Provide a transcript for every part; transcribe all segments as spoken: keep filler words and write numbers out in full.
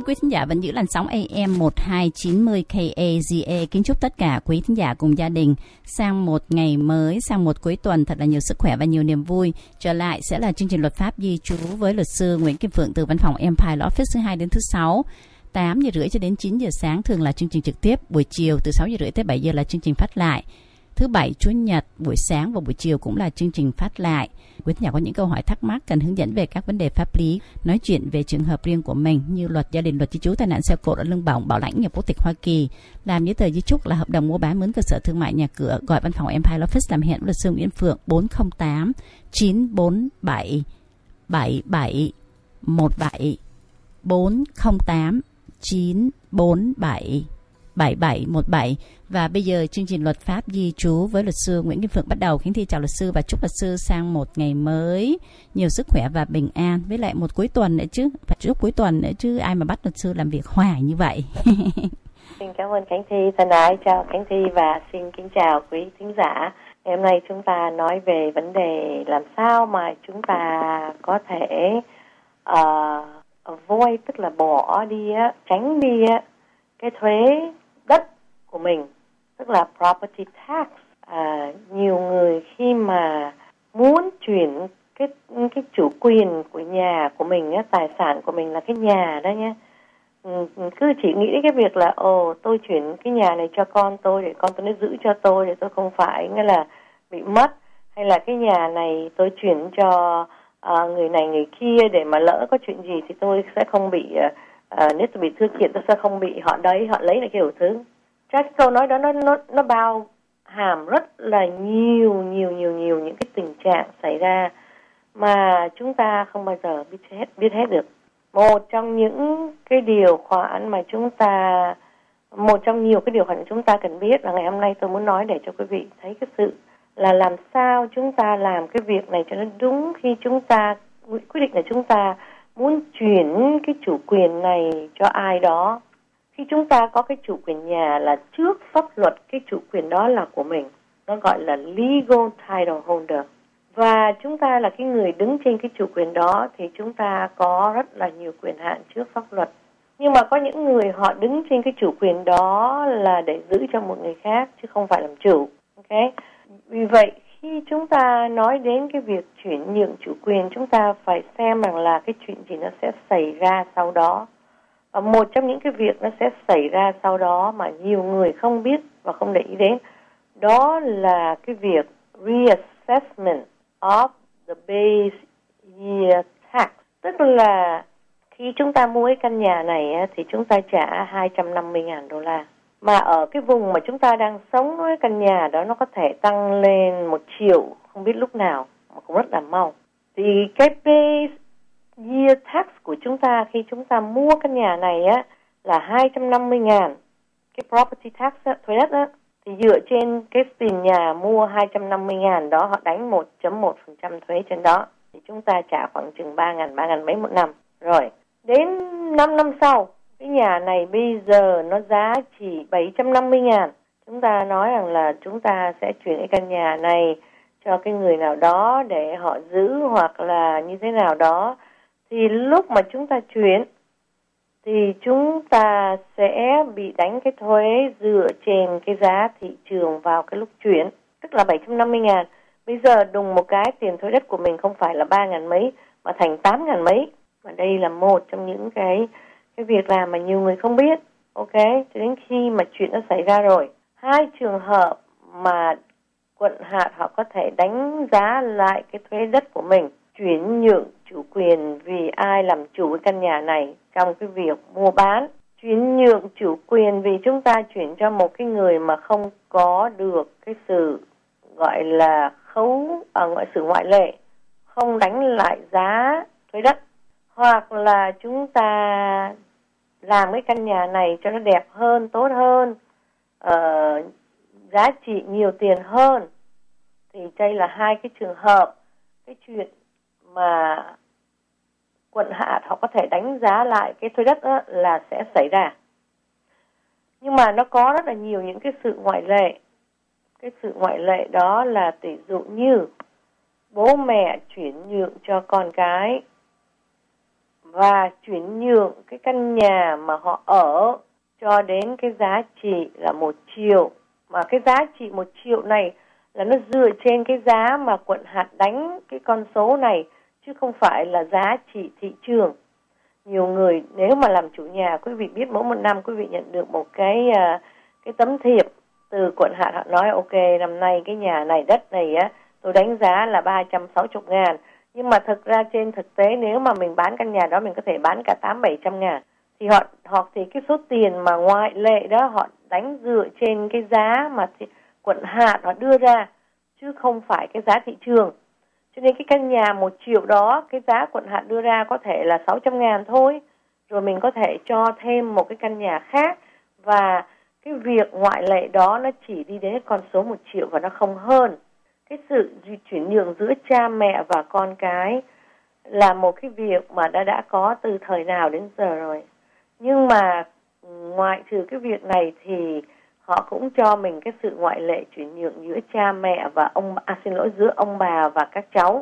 quý thính giả vẫn giữ làn sóng a em một hai chín mươi K A Z A. Kính chúc tất cả quý thính giả cùng gia đình sang một ngày mới, sang một cuối tuần thật là nhiều sức khỏe và nhiều niềm vui. Trở lại sẽ là chương trình luật pháp di trú với luật sư Nguyễn Kim Phượng từ văn phòng Empire Law Office thứ hai đến thứ sáu. tám giờ rưỡi cho đến chín giờ sáng thường là chương trình trực tiếp, buổi chiều từ sáu giờ rưỡi tới bảy giờ là chương trình phát lại. Thứ bảy, chủ nhật, buổi sáng và buổi chiều cũng là chương trình phát lại. Quý thính giả có những câu hỏi thắc mắc cần hướng dẫn về các vấn đề pháp lý, nói chuyện về trường hợp riêng của mình như luật gia đình, luật di trú, tai nạn xe cộ, luật lương bổng, bảo lãnh, nhập quốc tịch Hoa Kỳ, làm giấy tờ di chúc, là hợp đồng mua bán, mướn cơ sở thương mại, nhà cửa, gọi văn phòng Empire Law Office làm hẹn luật sư Nguyễn Phượng bốn không tám chín bốn bảy bảy bảy một bảy bốn không tám chín bốn bảy bảy bảy một bảy. Và bây giờ chương trình luật pháp di trú với luật sư Nguyễn Kim Phượng bắt đầu. Kính thi chào luật sư và chúc luật sư sang một ngày mới nhiều sức khỏe và bình an, với lại một cuối tuần nữa chứ, và chúc cuối tuần nữa chứ ai mà bắt luật sư làm việc hoài như vậy. Xin cảm ơn Khánh Thi, thân ái chào Khánh Thi và xin kính chào quý thính giả. Ngày hôm nay chúng ta nói về vấn đề làm sao mà chúng ta có thể uh, avoid, tức là bỏ đi, tránh đi cái thuế đất của mình, tức là property tax. À, nhiều người khi mà muốn chuyển cái cái chủ quyền của nhà của mình, tài sản của mình là cái nhà đó nhé, cứ chỉ nghĩ đến cái việc là ồ tôi chuyển cái nhà này cho con tôi để con tôi nó giữ cho tôi để tôi không phải nghĩa là bị mất, hay là cái nhà này tôi chuyển cho uh, người này người kia để mà lỡ có chuyện gì thì tôi sẽ không bị uh, uh, nếu tôi bị thư kiện tôi sẽ không bị họ đấy họ lấy lại kiểu thứ. Chắc cái câu nói đó nó nó nó bao hàm rất là nhiều nhiều nhiều nhiều những cái tình trạng xảy ra mà chúng ta không bao giờ biết hết biết hết được. Một trong những cái điều khoản mà chúng ta một trong nhiều cái điều khoản chúng ta cần biết là ngày hôm nay tôi muốn nói để cho quý vị thấy cái sự là làm sao chúng ta làm cái việc này cho nó đúng khi chúng ta quyết định là chúng ta muốn chuyển cái chủ quyền này cho ai đó. Khi chúng ta có cái chủ quyền nhà là trước pháp luật cái chủ quyền đó là của mình, nó gọi là legal title holder, và chúng ta là cái người đứng trên cái chủ quyền đó thì chúng ta có rất là nhiều quyền hạn trước pháp luật. Nhưng mà có những người họ đứng trên cái chủ quyền đó là để giữ cho một người khác chứ không phải làm chủ. Ok? Vì vậy khi chúng ta nói đến cái việc chuyển nhượng chủ quyền, chúng ta phải xem rằng là cái chuyện gì nó sẽ xảy ra sau đó. Và một trong những cái việc nó sẽ xảy ra sau đó mà nhiều người không biết và không để ý đến, đó là cái việc reassessment of the base year tax. Tức là khi chúng ta mua cái căn nhà này thì chúng ta trả hai trăm năm mươi nghìn đô la. Mà ở cái vùng mà chúng ta đang sống, cái căn nhà đó nó có thể tăng lên một triệu không biết lúc nào, mà cũng rất là mau. Thì cái base year tax của chúng ta khi chúng ta mua căn nhà này á là hai trăm năm mươi nghìn. Cái property tax á, thuế đất á, thì dựa trên cái tiền nhà mua hai trăm năm mươi nghìn đó, họ đánh một phẩy một phần trăm thuế trên đó. Thì chúng ta trả khoảng chừng ba nghìn, ba nghìn mấy một năm. Rồi, đến năm năm sau, cái nhà này bây giờ nó giá chỉ bảy trăm năm mươi nghìn. Chúng ta nói rằng là chúng ta sẽ chuyển cái căn nhà này cho cái người nào đó để họ giữ hoặc là như thế nào đó. Thì lúc mà chúng ta chuyển thì chúng ta sẽ bị đánh cái thuế dựa trên cái giá thị trường vào cái lúc chuyển, tức là bảy trăm năm mươi nghìn. Bây giờ đùng một cái tiền thuế đất của mình không phải là ba nghìn mấy mà thành tám nghìn mấy. Và đây là một trong những cái cái việc làm mà nhiều người không biết. Ok, cho đến khi mà chuyện nó xảy ra rồi. Hai trường hợp mà quận hạt họ có thể đánh giá lại cái thuế đất của mình, chuyển nhượng chủ quyền vì ai làm chủ cái căn nhà này trong cái việc mua bán, chuyển nhượng chủ quyền vì chúng ta chuyển cho một cái người mà không có được cái sự gọi là khấu ở ngoại sự ngoại lệ, không đánh lại giá thuế đất, hoặc là chúng ta làm cái căn nhà này cho nó đẹp hơn, tốt hơn, uh, giá trị nhiều tiền hơn. Thì đây là hai cái trường hợp cái chuyện mà quận hạt họ có thể đánh giá lại cái thuế đất đó là sẽ xảy ra. Nhưng mà nó có rất là nhiều những cái sự ngoại lệ. Cái sự ngoại lệ đó là tỷ dụ như bố mẹ chuyển nhượng cho con cái và chuyển nhượng cái căn nhà mà họ ở cho đến cái giá trị là một triệu. Mà cái giá trị một triệu này là nó dựa trên cái giá mà quận hạt đánh cái con số này, chứ không phải là giá trị thị trường. Nhiều người nếu mà làm chủ nhà, quý vị biết mỗi một năm quý vị nhận được một cái cái tấm thiệp từ quận hạt, họ nói ok năm nay cái nhà này, đất này á, tôi đánh giá là ba trăm sáu mươi ngàn. Nhưng mà thực ra trên thực tế nếu mà mình bán căn nhà đó mình có thể bán cả tám bảy trăm ngàn. Thì họ hoặc thì cái số tiền mà ngoại lệ đó họ đánh dựa trên cái giá mà quận hạt họ đưa ra, chứ không phải cái giá thị trường. Cho nên cái căn nhà một triệu đó, cái giá quận hạt đưa ra có thể là sáu trăm ngàn thôi. Rồi mình có thể cho thêm một cái căn nhà khác. Và cái việc ngoại lệ đó nó chỉ đi đến con số một triệu và nó không hơn. Cái sự chuyển nhượng giữa cha mẹ và con cái là một cái việc mà đã đã có từ thời nào đến giờ rồi. Nhưng mà ngoại trừ cái việc này thì họ cũng cho mình cái sự ngoại lệ chuyển nhượng giữa cha mẹ và ông, à xin lỗi, giữa ông bà và các cháu.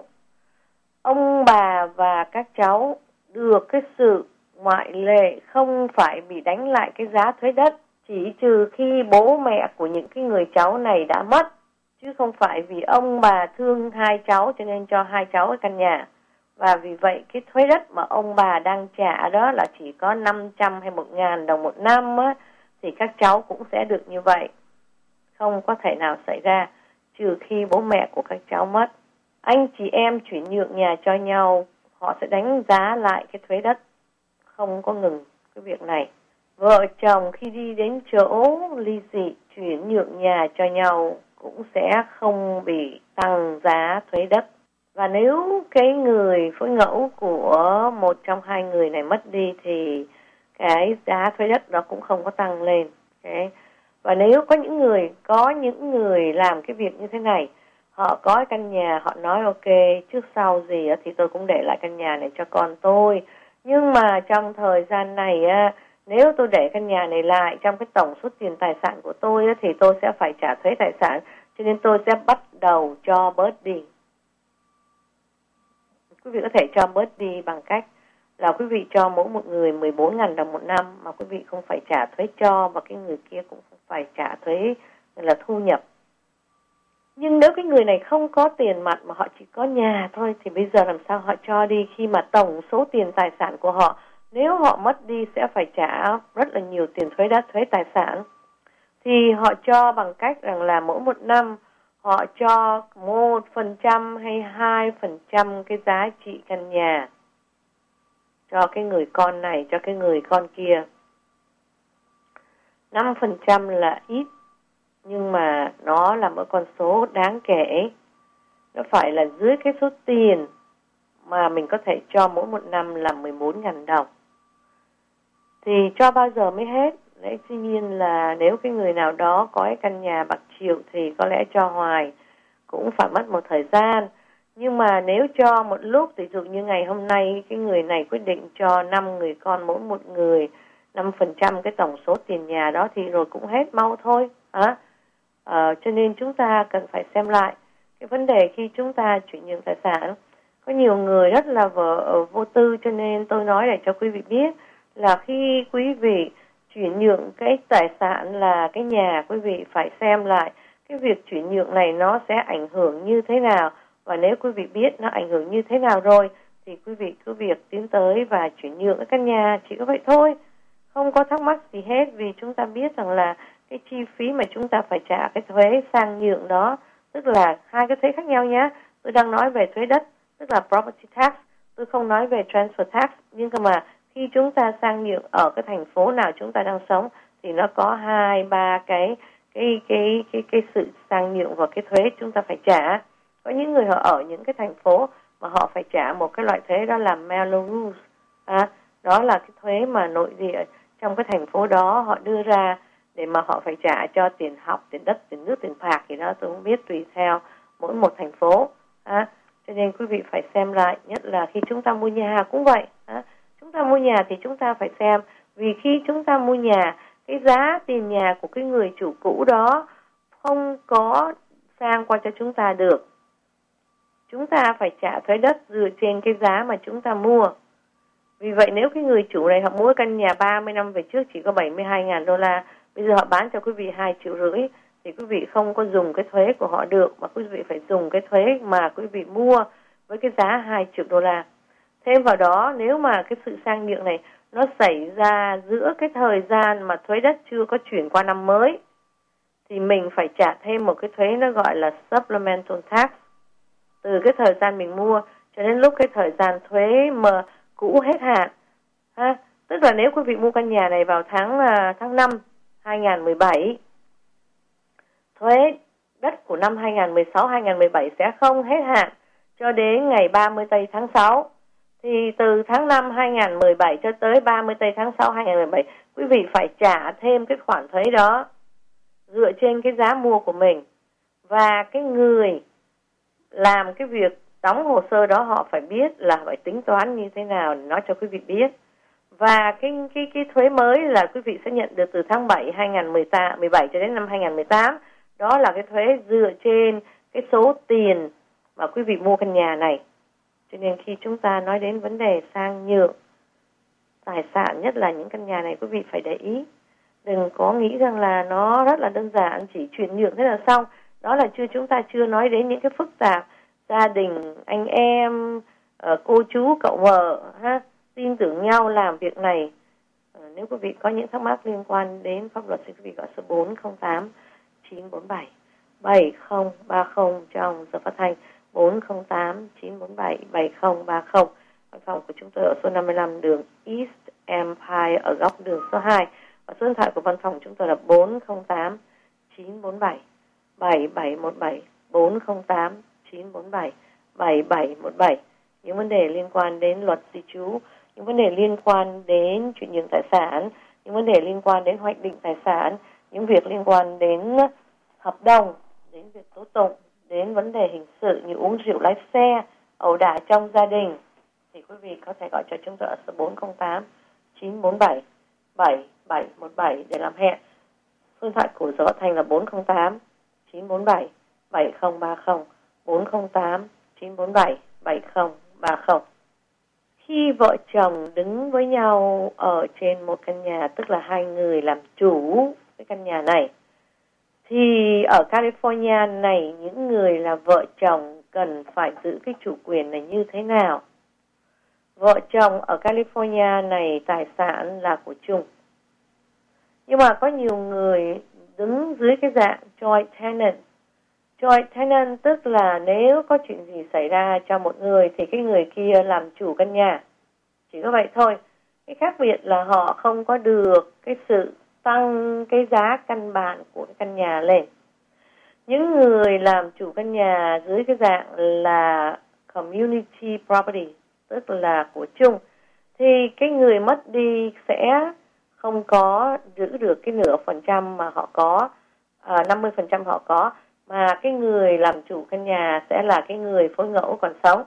Ông bà và các cháu được cái sự ngoại lệ không phải bị đánh lại cái giá thuế đất, chỉ trừ khi bố mẹ của những cái người cháu này đã mất, chứ không phải vì ông bà thương hai cháu cho nên cho hai cháu cái căn nhà. Và vì vậy cái thuế đất mà ông bà đang trả đó là chỉ có năm trăm hay một ngàn đồng một năm á, thì các cháu cũng sẽ được như vậy. Không có thể nào xảy ra trừ khi bố mẹ của các cháu mất. Anh chị em chuyển nhượng nhà cho nhau, họ sẽ đánh giá lại cái thuế đất, không có ngừng cái việc này. Vợ chồng khi đi đến chỗ ly dị chuyển nhượng nhà cho nhau cũng sẽ không bị tăng giá thuế đất. Và nếu cái người phối ngẫu của một trong hai người này mất đi thì cái giá thuế đất đó cũng không có tăng lên. Okay. Và nếu có những người có những người làm cái việc như thế này, họ có căn nhà, họ nói ok trước sau gì thì tôi cũng để lại căn nhà này cho con tôi. Nhưng mà trong thời gian này nếu tôi để căn nhà này lại trong cái tổng số tiền tài sản của tôi thì tôi sẽ phải trả thuế tài sản, cho nên tôi sẽ bắt đầu cho bớt đi. Quý vị có thể cho bớt đi bằng cách là quý vị cho mỗi một người mười bốn nghìn đồng một năm mà quý vị không phải trả thuế cho, và cái người kia cũng không phải trả thuế là thu nhập. Nhưng nếu cái người này không có tiền mặt mà họ chỉ có nhà thôi thì bây giờ làm sao họ cho đi khi mà tổng số tiền tài sản của họ, nếu họ mất đi sẽ phải trả rất là nhiều tiền thuế đất, thuế tài sản. Thì họ cho bằng cách rằng là mỗi một năm họ cho một phần trăm hay hai phần trăm cái giá trị căn nhà cho cái người con này, cho cái người con kia. năm phần trăm là ít, nhưng mà nó là một con số đáng kể. Nó phải là dưới cái số tiền mà mình có thể cho mỗi một năm là mười bốn nghìn đồng. Thì cho bao giờ mới hết? Đấy, tuy nhiên là nếu cái người nào đó có cái căn nhà bạc triệu thì có lẽ cho hoài cũng phải mất một thời gian. Nhưng mà nếu cho một lúc, ví dụ như ngày hôm nay cái người này quyết định cho năm người con mỗi một người năm phần trăm cái tổng số tiền nhà đó thì rồi cũng hết mau thôi. À, à, cho nên chúng ta cần phải xem lại cái vấn đề khi chúng ta chuyển nhượng tài sản. Có nhiều người rất là vợ vô tư, cho nên tôi nói để cho quý vị biết là khi quý vị chuyển nhượng cái tài sản là cái nhà, quý vị phải xem lại cái việc chuyển nhượng này nó sẽ ảnh hưởng như thế nào. Và nếu quý vị biết nó ảnh hưởng như thế nào rồi thì quý vị cứ việc tiến tới và chuyển nhượng cái căn nhà, chỉ có vậy thôi. Không có thắc mắc gì hết, vì chúng ta biết rằng là cái chi phí mà chúng ta phải trả cái thuế sang nhượng đó, tức là hai cái thuế khác nhau nhé. Tôi đang nói về thuế đất, tức là property tax, tôi không nói về transfer tax. Nhưng mà khi chúng ta sang nhượng ở cái thành phố nào chúng ta đang sống thì nó có hai ba cái cái cái cái cái sự sang nhượng và cái thuế chúng ta phải trả. Có những người họ ở những cái thành phố mà họ phải trả một cái loại thuế đó là Melrose, à, đó là cái thuế mà nội địa trong cái thành phố đó họ đưa ra để mà họ phải trả cho tiền học, tiền đất, tiền nước, tiền phạt gì đó, tôi không biết, tùy theo mỗi một thành phố. À, cho nên quý vị phải xem lại, nhất là khi chúng ta mua nhà cũng vậy. À, chúng ta mua nhà thì chúng ta phải xem, vì khi chúng ta mua nhà, cái giá tiền nhà của cái người chủ cũ đó không có sang qua cho chúng ta được. Chúng ta phải trả thuế đất dựa trên cái giá mà chúng ta mua. Vì vậy nếu cái người chủ này họ mua căn nhà ba mươi năm về trước chỉ có bảy mươi hai nghìn đô la, bây giờ họ bán cho quý vị hai triệu rưỡi, thì quý vị không có dùng cái thuế của họ được, mà quý vị phải dùng cái thuế mà quý vị mua với cái giá hai triệu đô la. Thêm vào đó, nếu mà cái sự sang nhượng này nó xảy ra giữa cái thời gian mà thuế đất chưa có chuyển qua năm mới, thì mình phải trả thêm một cái thuế nó gọi là supplemental tax từ cái thời gian mình mua cho đến lúc cái thời gian thuế mà cũ hết hạn. Ha? Tức là nếu quý vị mua căn nhà này vào tháng tháng năm hai nghìn không trăm mười bảy, thuế đất của năm hai nghìn không trăm mười sáu hai nghìn không trăm mười bảy sẽ không hết hạn cho đến ngày ba mươi tây tháng sáu. Thì từ tháng năm hai nghìn không trăm mười bảy cho tới ba mươi tây tháng sáu hai nghìn không trăm mười bảy, quý vị phải trả thêm cái khoản thuế đó dựa trên cái giá mua của mình. Và cái người làm cái việc đóng hồ sơ đó họ phải biết là phải tính toán như thế nào để nói cho quý vị biết. Và cái cái cái thuế mới là quý vị sẽ nhận được từ tháng bảy hai nghìn không trăm mười bảy cho đến năm hai nghìn không trăm mười tám. Đó là cái thuế dựa trên cái số tiền mà quý vị mua căn nhà này. Cho nên khi chúng ta nói đến vấn đề sang nhượng tài sản, nhất là những căn nhà này, quý vị phải để ý. Đừng có nghĩ rằng là nó rất là đơn giản, chỉ chuyển nhượng thế là xong. Đó là chưa chúng ta chưa nói đến những cái phức tạp gia đình, anh em, cô chú, cậu vợ ha, tin tưởng nhau làm việc này. Nếu quý vị có những thắc mắc liên quan đến pháp luật thì quý vị gọi số bốn không tám chín bốn bảy bảy không ba không trong giờ phát thanh bốn không tám chín bốn bảy bảy không ba không. Văn phòng của chúng tôi ở số năm mươi lăm đường East Empire ở góc đường số hai. Và số điện thoại của văn phòng chúng tôi là bốn không tám chín bốn bảy bảy bảy một bảy bốn không tám chín bốn bảy bảy bảy một bảy. Những vấn đề liên quan đến luật di trú, những vấn đề liên quan đến chuyển nhượng tài sản, những vấn đề liên quan đến hoạch định tài sản, những việc liên quan đến hợp đồng, đến việc tố tụng, đến vấn đề hình sự như uống rượu lái xe, ẩu đả trong gia đình, thì quý vị có thể gọi cho chúng tôi ở số bốn không tám chín bốn bảy bảy bảy một bảy để làm hẹn. Số điện thoại của Gió Thành là bốn không tám chín bốn bảy bảy không ba không bốn không tám chín bốn bảy bảy không ba không. Khi vợ chồng đứng với nhau ở trên một căn nhà, tức là hai người làm chủ cái căn nhà này, thì ở California này, những người là vợ chồng cần phải giữ cái chủ quyền này như thế nào? Vợ chồng ở California này tài sản là của chung. Nhưng mà có nhiều người đứng dưới cái dạng joint tenant. Joint tenant tức là nếu có chuyện gì xảy ra cho một người thì cái người kia làm chủ căn nhà. Chỉ có vậy thôi. Cái khác biệt là họ không có được cái sự tăng cái giá căn bản của cái căn nhà lên. Những người làm chủ căn nhà dưới cái dạng là community property, tức là của chung, thì cái người mất đi sẽ không có giữ được cái nửa phần trăm mà họ có, à, năm mươi phần trăm họ có, mà cái người làm chủ căn nhà sẽ là cái người phối ngẫu còn sống.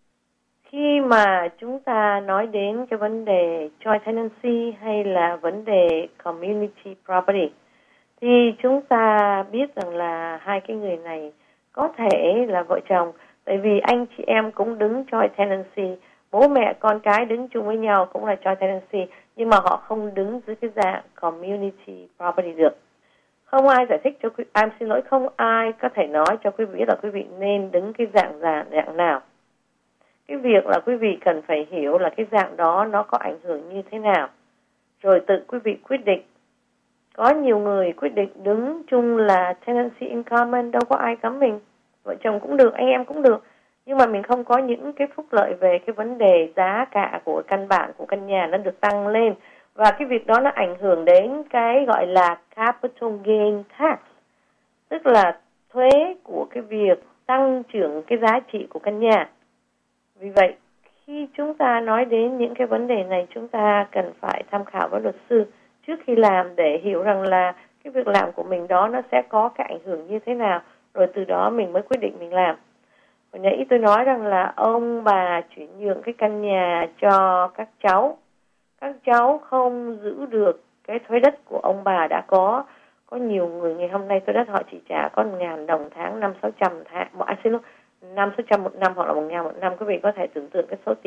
Khi mà chúng ta nói đến cái vấn đề joint tenancy hay là vấn đề community property, thì chúng ta biết rằng là hai cái người này có thể là vợ chồng, tại vì anh chị em cũng đứng joint tenancy, bố mẹ con cái đứng chung với nhau cũng là joint tenancy, nhưng mà họ không đứng dưới cái dạng community property được. Không ai giải thích cho quý, em xin lỗi, không ai có thể nói cho quý vị là quý vị nên đứng cái dạng dạng nào. Cái việc là quý vị cần phải hiểu là cái dạng đó nó có ảnh hưởng như thế nào, rồi tự quý vị quyết định. Có nhiều người quyết định đứng chung là tenancy in common, đâu có ai cấm mình. Vợ chồng cũng được, anh em cũng được. Nhưng mà mình không có những cái phúc lợi về cái vấn đề giá cả của căn bản của căn nhà nó được tăng lên. Và cái việc đó nó ảnh hưởng đến cái gọi là capital gain tax, tức là thuế của cái việc tăng trưởng cái giá trị của căn nhà. Vì vậy, khi chúng ta nói đến những cái vấn đề này, chúng ta cần phải tham khảo với luật sư trước khi làm để hiểu rằng là cái việc làm của mình đó nó sẽ có cái ảnh hưởng như thế nào, rồi từ đó mình mới quyết định mình làm. Hồi nãy tôi nói rằng là ông bà chuyển nhượng cái căn nhà cho các cháu. Các cháu không giữ được cái thuế đất của ông bà đã có. Có nhiều người ngày hôm nay thuế đất họ chỉ trả có một ngàn đồng tháng, năm sáu trăm tháng, à, xin lỗi, năm sáu trăm một năm hoặc là một ngàn một năm. Quý vị có thể tưởng tượng cái số tiền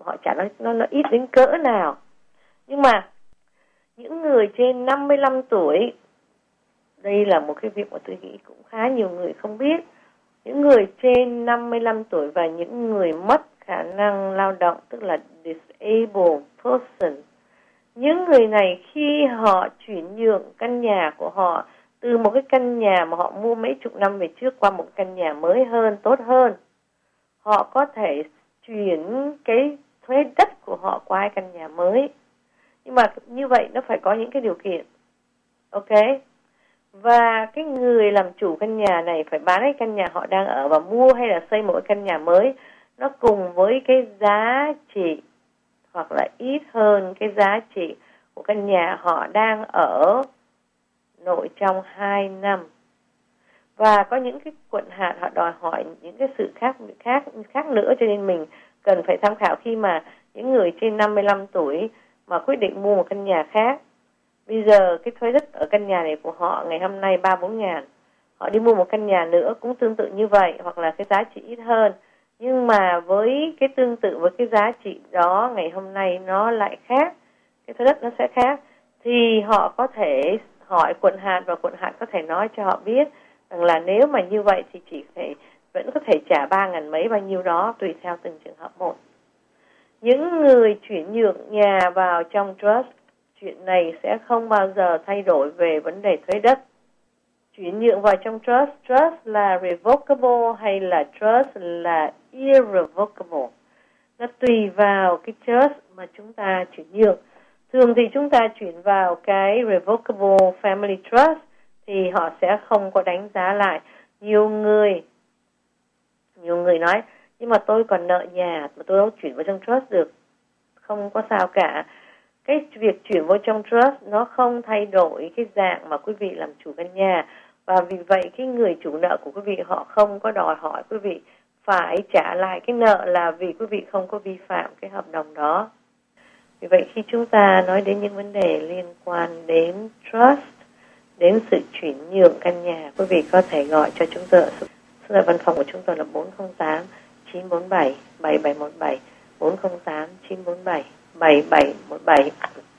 họ trả nó, nó, nó ít đến cỡ nào. Nhưng mà những người trên năm mươi lăm tuổi, đây là một cái việc mà tôi nghĩ cũng khá nhiều người không biết. Những người trên năm mươi lăm tuổi và những người mất khả năng lao động, tức là disabled person, những người này khi họ chuyển nhượng căn nhà của họ từ một cái căn nhà mà họ mua mấy chục năm về trước qua một căn nhà mới hơn, tốt hơn, họ có thể chuyển cái thuế đất của họ qua căn nhà mới. Nhưng mà như vậy nó phải có những cái điều kiện. Ok? Và cái người làm chủ căn nhà này phải bán cái căn nhà họ đang ở và mua hay là xây một cái căn nhà mới, nó cùng với cái giá trị hoặc là ít hơn cái giá trị của căn nhà họ đang ở nội trong hai năm. Và có những cái quận hạt họ đòi hỏi những cái sự khác khác khác nữa, cho nên mình cần phải tham khảo khi mà những người trên năm mươi lăm tuổi mà quyết định mua một căn nhà khác. Bây giờ cái thuế đất ở căn nhà này của họ ngày hôm nay ba bốn ngàn, họ đi mua một căn nhà nữa cũng tương tự như vậy hoặc là cái giá trị ít hơn, nhưng mà với cái tương tự với cái giá trị đó ngày hôm nay nó lại khác, cái thuế đất nó sẽ khác, thì họ có thể hỏi quận hạt và quận hạt có thể nói cho họ biết rằng là nếu mà như vậy thì chỉ phải vẫn có thể trả ba ngàn mấy bao nhiêu đó tùy theo từng trường hợp một. Những người chuyển nhượng nhà vào trong trust, chuyện này sẽ không bao giờ thay đổi về vấn đề thuế đất. Chuyển nhượng vào trong trust, trust là revocable hay là trust là irrevocable. Nó tùy vào cái trust mà chúng ta chuyển nhượng. Thường thì chúng ta chuyển vào cái revocable family trust thì họ sẽ không có đánh giá lại. Nhiều người nhiều người nói nhưng mà tôi còn nợ nhà mà tôi đâu chuyển vào trong trust được. Không có sao cả. Cái việc chuyển vào trong trust nó không thay đổi cái dạng mà quý vị làm chủ căn nhà, và vì vậy cái người chủ nợ của quý vị họ không có đòi hỏi quý vị phải trả lại cái nợ là vì quý vị không có vi phạm cái hợp đồng đó. Vì vậy khi chúng ta nói đến những vấn đề liên quan đến trust, đến sự chuyển nhượng căn nhà, quý vị có thể gọi cho chúng tôi. Số điện văn phòng của chúng tôi là bốn không tám chín bốn bảy bảy bảy một bảy, bốn không tám chín bốn bảy bảy bảy một bảy.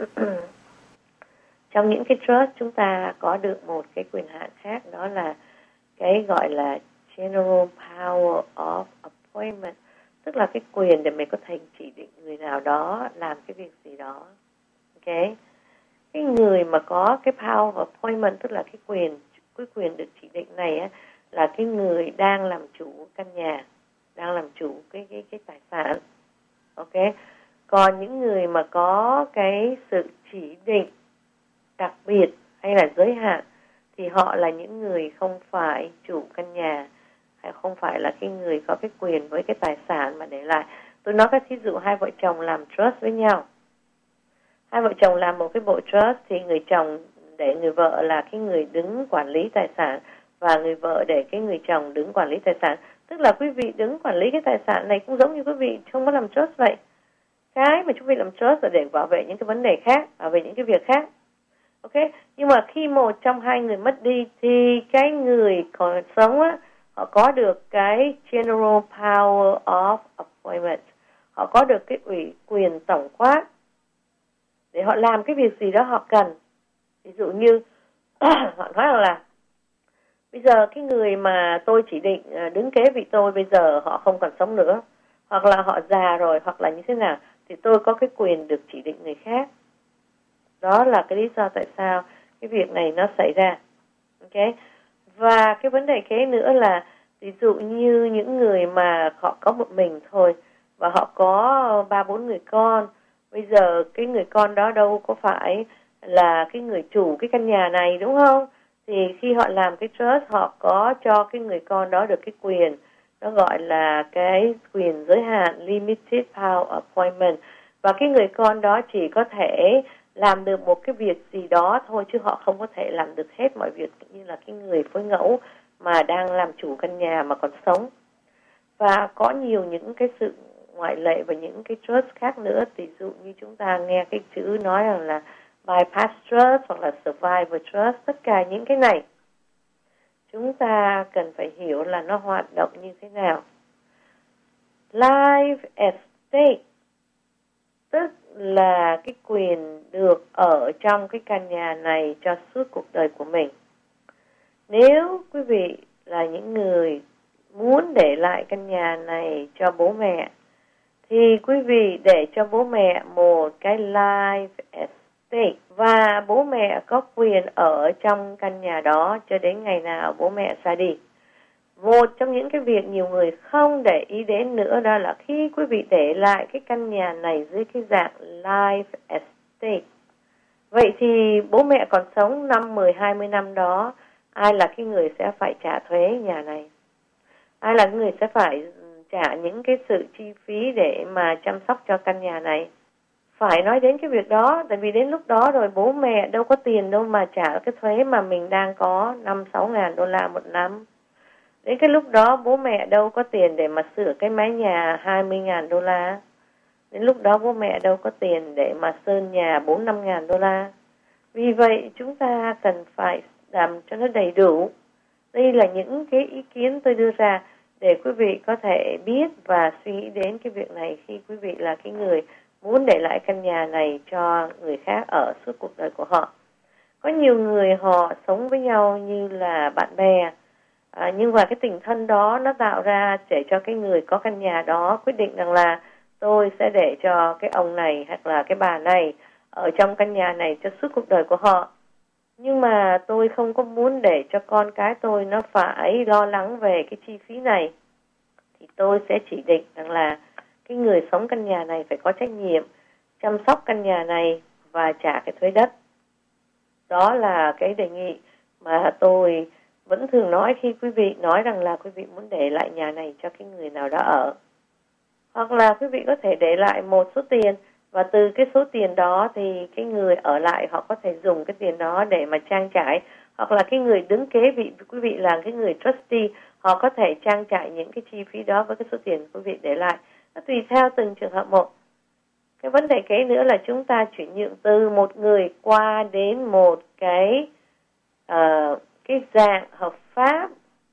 Trong những cái trust chúng ta có được một cái quyền hạn khác, đó là cái gọi là General Power of Appointment, tức là cái quyền để mình có thể chỉ định người nào đó làm cái việc gì đó. Ok? Cái người mà có cái Power of Appointment, tức là cái quyền cái quyền được chỉ định này á, là cái người đang làm chủ căn nhà, đang làm chủ cái cái cái tài sản. Ok? Còn những người mà có cái sự chỉ định đặc biệt hay là giới hạn thì họ là những người không phải chủ căn nhà, hay không phải là cái người có cái quyền với cái tài sản mà để lại. Tôi nói cái thí dụ hai vợ chồng làm trust với nhau. Hai vợ chồng làm một cái bộ trust thì người chồng để người vợ là cái người đứng quản lý tài sản và người vợ để cái người chồng đứng quản lý tài sản. Tức là quý vị đứng quản lý cái tài sản này cũng giống như quý vị không có làm trust vậy. Cái mà chúng ta làm trust là để bảo vệ những cái vấn đề khác, bảo vệ những cái việc khác. Ok, nhưng mà khi một trong hai người mất đi thì cái người còn sống á, họ có được cái General Power of Appointment. Họ có được cái ủy quyền tổng quát để họ làm cái việc gì đó họ cần. Ví dụ như họ nói rằng là bây giờ cái người mà tôi chỉ định đứng kế vị tôi bây giờ họ không còn sống nữa, hoặc là họ già rồi, hoặc là như thế nào, thì tôi có cái quyền được chỉ định người khác. Đó là cái lý do tại sao cái việc này nó xảy ra. Ok. Và cái vấn đề kế nữa là ví dụ như những người mà họ có một mình thôi và họ có ba bốn người con, bây giờ cái người con đó đâu có phải là cái người chủ cái căn nhà này, đúng không? Thì khi họ làm cái trust, họ có cho cái người con đó được cái quyền, nó gọi là cái quyền giới hạn, limited power appointment, và cái người con đó chỉ có thể làm được một cái việc gì đó thôi, chứ họ không có thể làm được hết mọi việc như là cái người phối ngẫu mà đang làm chủ căn nhà mà còn sống. Và có nhiều những cái sự ngoại lệ và những cái trust khác nữa. Ví dụ như chúng ta nghe cái chữ nói rằng là bypass trust hoặc là survivor trust, tất cả những cái này chúng ta cần phải hiểu là nó hoạt động như thế nào. Life estate tức là cái quyền được ở trong cái căn nhà này cho suốt cuộc đời của mình. Nếu quý vị là những người muốn để lại căn nhà này cho bố mẹ, thì quý vị để cho bố mẹ một cái life estate và bố mẹ có quyền ở trong căn nhà đó cho đến ngày nào bố mẹ ra đi. Một trong những cái việc nhiều người không để ý đến nữa đó là khi quý vị để lại cái căn nhà này dưới cái dạng life estate, vậy thì bố mẹ còn sống năm, mười, hai mươi năm đó, ai là cái người sẽ phải trả thuế nhà này? Ai là người sẽ phải trả những cái sự chi phí để mà chăm sóc cho căn nhà này? Phải nói đến cái việc đó, tại vì đến lúc đó rồi bố mẹ đâu có tiền đâu mà trả cái thuế mà mình đang có năm, sáu ngàn đô la một năm. Đến cái lúc đó bố mẹ đâu có tiền để mà sửa cái mái nhà hai mươi ngàn đô la. Đến lúc đó bố mẹ đâu có tiền để mà sơn nhà bốn, năm ngàn đô la. Vì vậy chúng ta cần phải làm cho nó đầy đủ. Đây là những cái ý kiến tôi đưa ra để quý vị có thể biết và suy nghĩ đến cái việc này khi quý vị là cái người muốn để lại căn nhà này cho người khác ở suốt cuộc đời của họ. Có nhiều người họ sống với nhau như là bạn bè, à, nhưng mà cái tình thân đó nó tạo ra để cho cái người có căn nhà đó quyết định rằng là tôi sẽ để cho cái ông này hoặc là cái bà này ở trong căn nhà này cho suốt cuộc đời của họ. Nhưng mà tôi không có muốn để cho con cái tôi nó phải lo lắng về cái chi phí này. Thì tôi sẽ chỉ định rằng là cái người sống căn nhà này phải có trách nhiệm chăm sóc căn nhà này và trả cái thuế đất. Đó là cái đề nghị mà tôi vẫn thường nói khi quý vị nói rằng là quý vị muốn để lại nhà này cho cái người nào đó ở. Hoặc là quý vị có thể để lại một số tiền và từ cái số tiền đó thì cái người ở lại họ có thể dùng cái tiền đó để mà trang trải. Hoặc là cái người đứng kế vị quý vị là cái người trustee, họ có thể trang trải những cái chi phí đó với cái số tiền quý vị để lại. Nó tùy theo từng trường hợp một. Cái vấn đề kế nữa là chúng ta chuyển nhượng từ một người qua đến một cái uh, cái dạng hợp pháp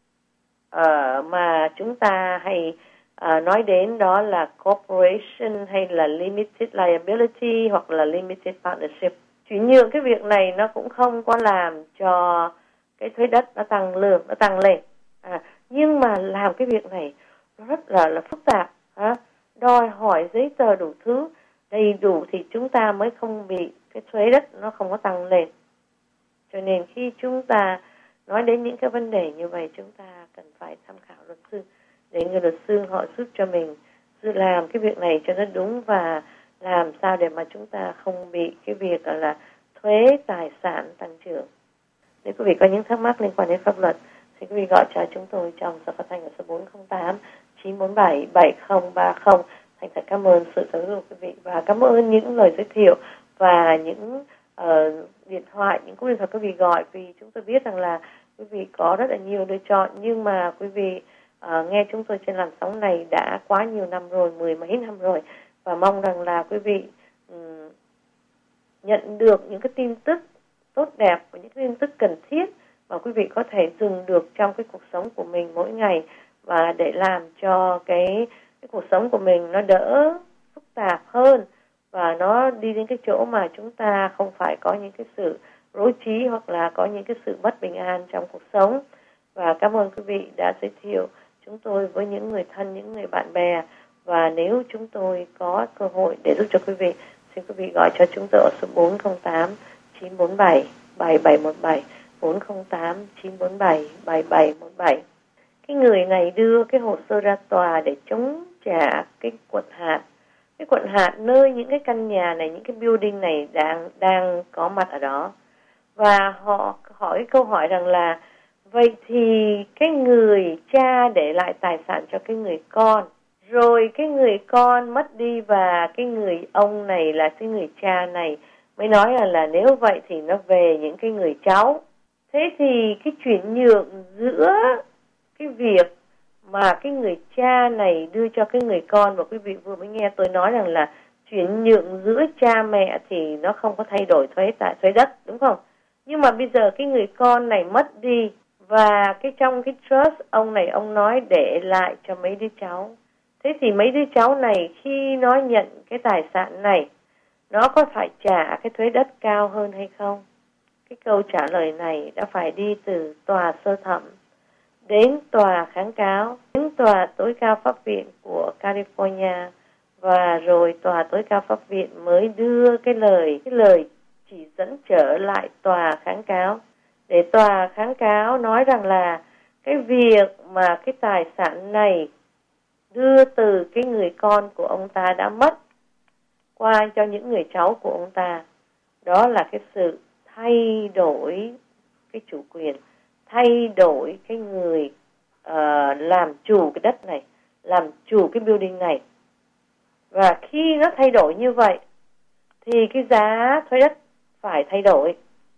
uh, mà chúng ta hay uh, nói đến, đó là corporation hay là limited liability hoặc là limited partnership. Chuyển nhượng cái việc này nó cũng không có làm cho cái thuế đất nó tăng lương, nó tăng lên. À, nhưng mà làm cái việc này nó rất là, là phức tạp, à, đòi hỏi giấy tờ đủ thứ đầy đủ thì chúng ta mới không bị cái thuế đất nó không có tăng lên. Cho nên khi chúng ta nói đến những cái vấn đề như vậy, chúng ta cần phải tham khảo luật sư để người luật sư họ giúp cho mình làm cái việc này cho nó đúng và làm sao để mà chúng ta không bị cái việc là thuế tài sản tăng trưởng. Nếu quý vị có những thắc mắc liên quan đến pháp luật thì quý vị gọi cho chúng tôi trong số phát thanh ở số bốn không tám chín bốn bảy bảy không ba không. Thành thật cảm ơn sự giáo dục quý vị và cảm ơn những lời giới thiệu và những uh, điện thoại, những cú điện thoại quý vị gọi, vì chúng tôi biết rằng là quý vị có rất là nhiều lựa chọn, nhưng mà quý vị uh, nghe chúng tôi trên làn sóng này đã quá nhiều năm rồi, mười mấy năm rồi, và mong rằng là quý vị um, nhận được những cái tin tức tốt đẹp và những cái tin tức cần thiết mà quý vị có thể dùng được trong cái cuộc sống của mình mỗi ngày, và để làm cho cái cái cuộc sống của mình nó đỡ phức tạp hơn và nó đi đến cái chỗ mà chúng ta không phải có những cái sự rối trí hoặc là có những cái sự bất bình an trong cuộc sống. Và cảm ơn quý vị đã giới thiệu chúng tôi với những người thân, những người bạn bè, và nếu chúng tôi có cơ hội để giúp cho quý vị, xin quý vị gọi cho chúng tôi ở số bốn không tám chín bốn bảy bảy bảy một bảy, bốn không tám chín bốn bảy bảy bảy một bảy. Cái người này đưa cái hồ sơ ra tòa để chống trả cái quận hạt. Cái quận hạt nơi những cái căn nhà này, những cái building này đang đang có mặt ở đó. Và họ hỏi câu hỏi rằng là vậy thì cái người cha để lại tài sản cho cái người con, rồi cái người con mất đi và cái người ông này là cái người cha này mới nói là, là nếu vậy thì nó về những cái người cháu. Thế thì cái chuyển nhượng giữa cái việc mà cái người cha này đưa cho cái người con, và quý vị vừa mới nghe tôi nói rằng là chuyển nhượng giữa cha mẹ thì nó không có thay đổi thuế tại thuế đất, đúng không? Nhưng mà bây giờ cái người con này mất đi và cái trong cái trust ông này ông nói để lại cho mấy đứa cháu. Thế thì mấy đứa cháu này khi nó nhận cái tài sản này, nó có phải trả cái thuế đất cao hơn hay không? Cái câu trả lời này đã phải đi từ tòa sơ thẩm đến tòa kháng cáo, đến tòa tối cao pháp viện của California, và rồi tòa tối cao pháp viện mới đưa cái lời cái lời chỉ dẫn trở lại tòa kháng cáo, để tòa kháng cáo nói rằng là cái việc mà cái tài sản này đưa từ cái người con của ông ta đã mất qua cho những người cháu của ông ta, đó là cái sự thay đổi cái chủ quyền, thay đổi cái người uh, làm chủ cái đất này, làm chủ cái building này. Và khi nó thay đổi như vậy thì cái giá thuế đất phải thay đổi.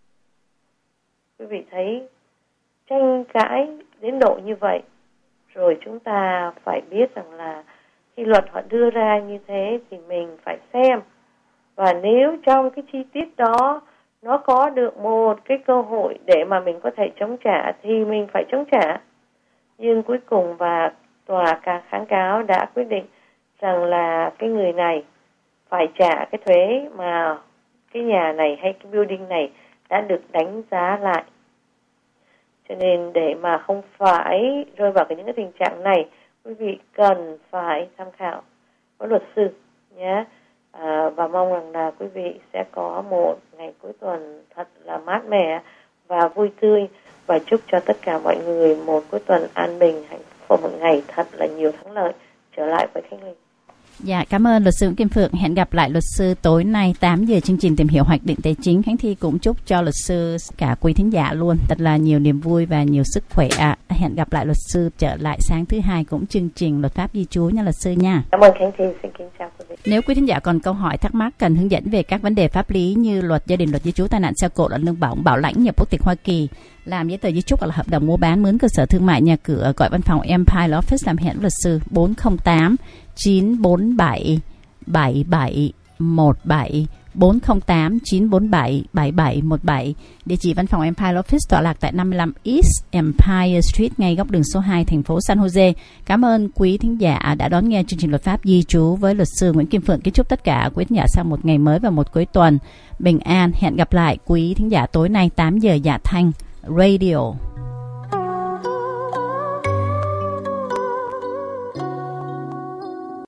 Quý vị thấy tranh cãi đến độ như vậy, rồi chúng ta phải biết rằng là khi luật họ đưa ra như thế thì mình phải xem, và nếu trong cái chi tiết đó nó có được một cái cơ hội để mà mình có thể chống trả thì mình phải chống trả. Nhưng cuối cùng và tòa kháng cáo đã quyết định rằng là cái người này phải trả cái thuế mà cái nhà này hay cái building này đã được đánh giá lại. Cho nên để mà không phải rơi vào những cái tình trạng này, quý vị cần phải tham khảo với luật sư nhé. À, và mong rằng là quý vị sẽ có một ngày cuối tuần thật là mát mẻ và vui tươi, và chúc cho tất cả mọi người một cuối tuần an bình, hạnh phúc, một ngày thật là nhiều thắng lợi. Trở lại với Khánh Linh. Dạ, cảm ơn luật sư Nguyễn Kim Phượng. Hẹn gặp lại luật sư tối nay tám giờ chương trình Tìm hiểu hoạch định tài chính. Khánh Thi cũng chúc cho luật sư cả quý thính giả luôn thật là nhiều niềm vui và nhiều sức khỏe. À, hẹn gặp lại luật sư trở lại sáng thứ hai cũng chương trình luật pháp di trú nha luật sư nha. Cảm ơn Khánh Thi, xin kính chào quý vị. Nếu quý thính giả còn câu hỏi thắc mắc cần hướng dẫn về các vấn đề pháp lý như luật gia đình, luật di trú, tai nạn xe cộ, luật lương bổng, bảo lãnh, nhập quốc tịch Hoa Kỳ, làm giấy tờ di chúc hoặc là hợp đồng mua bán, mướn cơ sở thương mại, nhà cửa, gọi văn phòng Empire Office làm hẹn luật sư bốn không tám chín bốn bảy bảy bảy một bảy bốn không tám chín bốn bảy bảy bảy một bảy. Địa chỉ văn phòng Empire Office tọa lạc tại năm mươi lăm East Empire Street, ngay góc đường số hai, thành phố San Jose. Cảm ơn quý thính giả đã đón nghe chương trình luật pháp di trú với luật sư Nguyễn Kim Phượng. Kính chúc tất cả quý thính giả sau một ngày mới và một cuối tuần bình an. Hẹn gặp lại quý thính giả tối nay tám giờ Dạ Thanh Radio.